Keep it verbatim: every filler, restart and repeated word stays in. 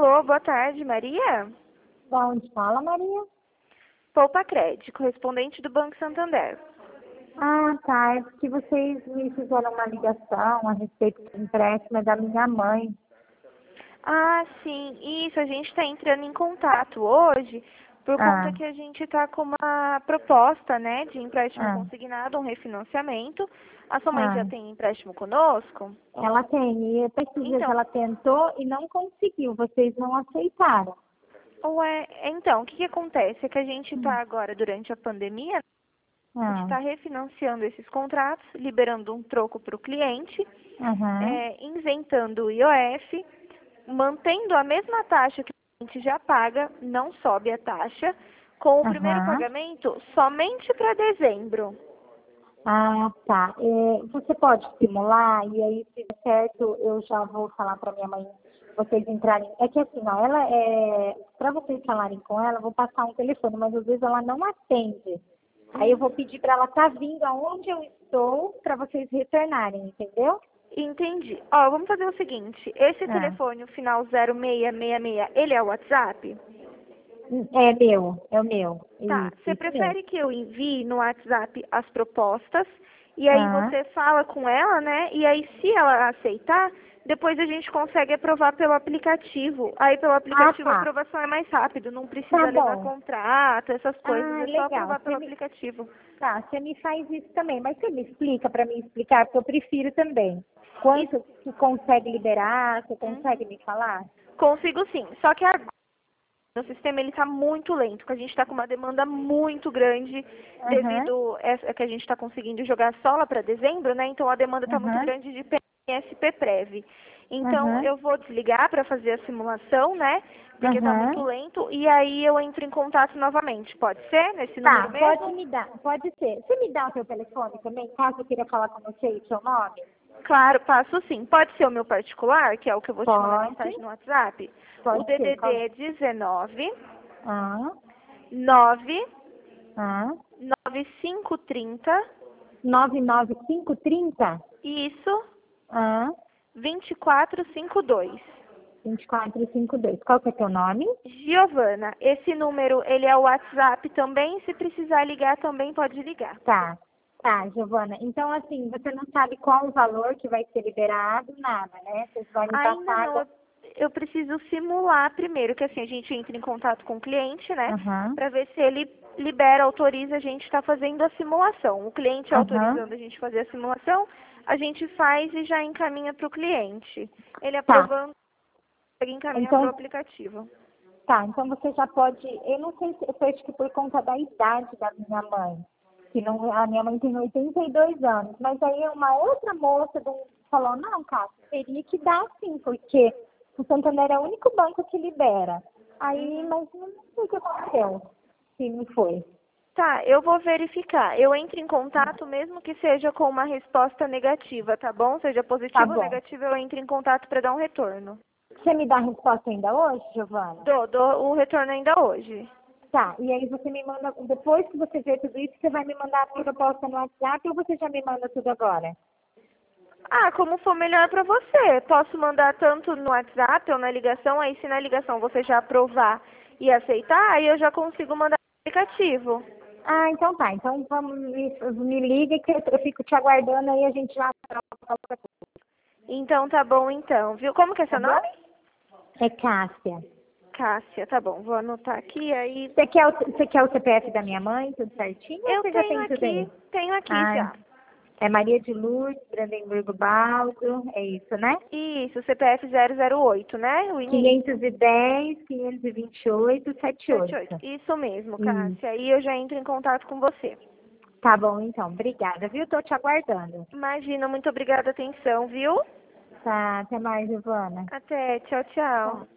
Alô, boa tarde, Maria? Da onde fala, Maria? Poupa Cred, correspondente do Banco Santander. Ah, tá. É porque vocês me fizeram uma ligação a respeito do empréstimo da minha mãe. Ah, sim, isso, a gente está entrando em contato hoje por conta Ah, que a gente está com uma proposta, né, de empréstimo ah, consignado, um refinanciamento. A sua mãe já ah. tem empréstimo conosco? Ela tem. E esses dias Então, ela tentou e não conseguiu. Vocês não aceitaram. ué, então, o que que acontece? É que a gente Hum. está agora, durante a pandemia, a gente Ah, está refinanciando esses contratos, liberando um troco para o cliente, aham, é, isentando o I O F, mantendo a mesma taxa que o cliente já paga, não sobe a taxa, com o primeiro aham. pagamento somente para dezembro. Ah, tá. É, você pode simular e aí, se der certo, eu já vou falar para minha mãe vocês entrarem. É que assim, ó, ela é. Para vocês falarem com ela, eu vou passar um telefone, mas às vezes ela não atende. Aí eu vou Uhum. pedir para ela estar vindo aonde eu estou para vocês retornarem, entendeu? Entendi. Ó, vamos fazer o seguinte, esse Ah, telefone, o final zero seis seis seis, ele é o WhatsApp? é meu, é o meu. Tá, Isso, você isso mesmo. prefere que eu envie no WhatsApp as propostas e aí Ah, você fala com ela, né? E aí se ela aceitar, depois a gente consegue aprovar pelo aplicativo. Aí pelo ah, aplicativo a tá. aprovação é mais rápido, não Tá precisa levar bom. contrato, essas coisas, Ah, é só legal. aprovar Você pelo me, aplicativo. tá, você me faz isso também, mas você me explica para me explicar, porque eu prefiro também. E, Quanto que consegue liberar, você uhum. consegue me falar? Consigo sim, só que agora o sistema ele está muito lento, porque a gente está com uma demanda muito grande Aham, devido a que a gente está conseguindo jogar sola para dezembro, né? Então a demanda está muito aham, grande de P S P Prev. Então aham, eu vou desligar para fazer a simulação, né? Porque está muito aham. lento e aí eu entro em contato novamente. Pode ser nesse número Tá, pode mesmo? me dar, pode ser. Você me dá o seu telefone também, caso eu queira falar com você e o seu nome? Claro, passo sim. Pode ser o meu particular, que é o que eu vou te mandar Pode, mensagem no WhatsApp. O pode ser. D D D Qual? é dezenove, Ah, nove, ah. nove cinco trinta, nove nove cinco trinta? isso, Ah, vinte e quatro cinquenta e dois. vinte e quatro cinquenta e dois. Qual que é teu nome? Giovana, esse número, ele é o WhatsApp também, se precisar ligar também pode ligar. Tá, tá, Giovana. Então, assim, você não sabe qual o valor que vai ser liberado, nada, né? Você vai me Ainda passar não, agora. eu, eu preciso simular primeiro, que assim, a gente entra em contato com o cliente, né, Aham, para ver se ele libera, autoriza a gente estar fazendo a simulação. O cliente aham. autorizando a gente fazer a simulação, a gente faz e já encaminha para o cliente. Ele Tá, aprovando, ele encaminha para o então, aplicativo. tá, então você já pode. Eu não sei se eu acho que por conta da idade da minha mãe, que não, a minha mãe tem oitenta e dois anos, mas aí uma outra moça do- falou, não, Cássio, teria que dar sim, porque o Santander é o único banco que libera. Aí, Uhum. mas não sei o que aconteceu, se não foi. Tá, eu vou verificar. Eu entro em contato mesmo que seja com uma resposta negativa, tá bom? Seja Tá positiva ou bom. negativa, eu entro em contato para dar um retorno. Você me dá a resposta ainda hoje, Giovana? Dou, dou o retorno ainda hoje. Tá, e aí você me manda, depois que você ver tudo isso, você vai me mandar a proposta no WhatsApp ou você já me manda tudo agora? Ah, como for melhor para você. Posso mandar tanto no WhatsApp ou na ligação, aí se na ligação você já aprovar e aceitar, aí eu já consigo mandar no aplicativo. Ah, então tá. Então vamos, me, me liga que eu, eu fico te aguardando aí, a gente já troca, Então tá bom então, viu? Como que é tá seu bom? nome? É Cássia. Cássia, tá bom. Vou anotar aqui, aí Você quer, o, você quer o C P F da minha mãe, tudo certinho, ou eu você já tenho tem tudo aqui, aí? tenho aqui Ah, já. é Maria de Lourdes, Brandemburgo Baldo, é isso, né? Isso, C P F zero zero oito, né? O início. quinhentos e dez, quinhentos e vinte e oito, setenta e setenta e oito. oito. Isso mesmo, Isso. Cássia. Aí eu já entro em contato com você. Tá bom, então. Obrigada, viu? Tô te aguardando. Imagina, muito obrigada a atenção, viu? Tá, até mais, Giovana. Até, tchau, tchau. Tchau.